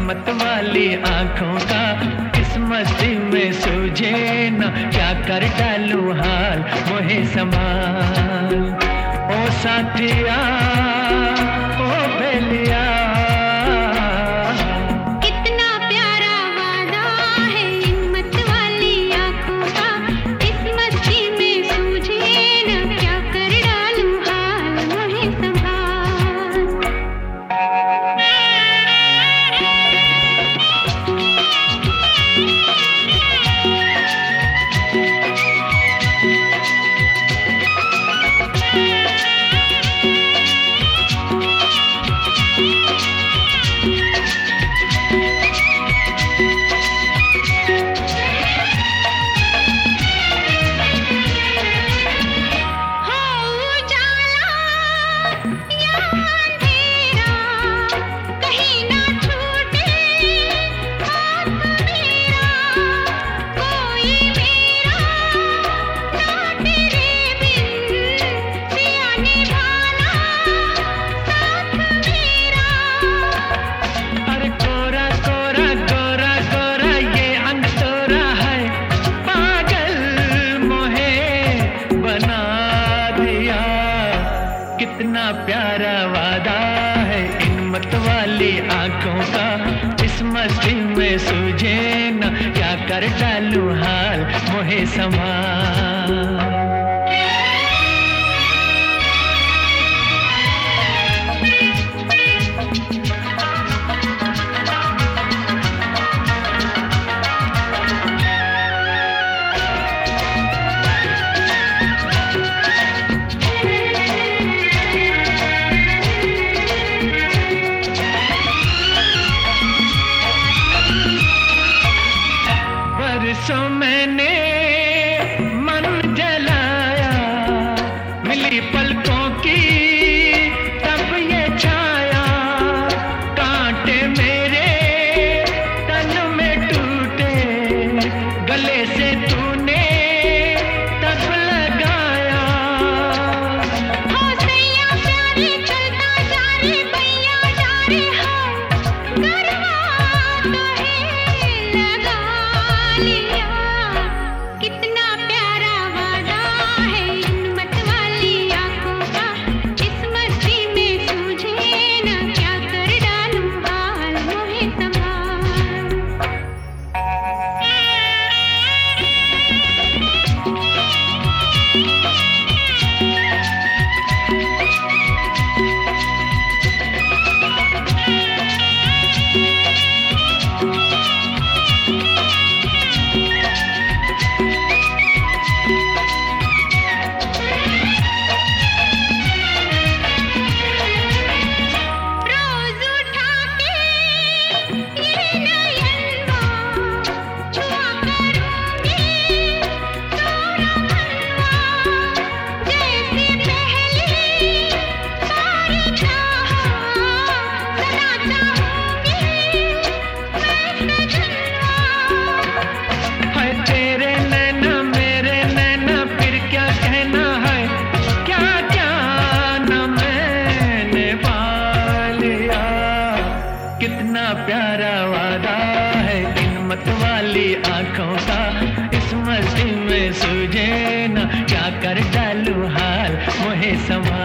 मत वाली आंखों का इस मस्ती में सूझे न, क्या कर डालूं हाल मोहे संभाल। ओ साथिया ओ बेलिया, कितना प्यारा वादा है इन मत वाली आंखों का, इस मस्ती में सूझे न, क्या कर डालूं हाल मोहे संभाल। कितना प्यारा वादा है इन मत वाली आंखों का, इस मस्ती में सूझे न, क्या कर डालूं हाल मोहे संभाल। सो मैंने मन जलाया, मिली पलकों की तब ये छाया, कांटे मेरे तन में टूटे, गले से तूने तब लगाया। हो सैया प्यारे चलता जा रे भैया जा रे, हो गरबा तो है लगा लिया। कितना प्यारा वादा है इन मत वाली आंखों का, इस मस्ती में सूझे न, क्या कर डालूं हाल मोहे संभाल। कितना प्यारा वादा है इन मत वाली आंखों का, इस मस्ती में सूझे न, क्या कर डालूं हाल मोहे संभाल।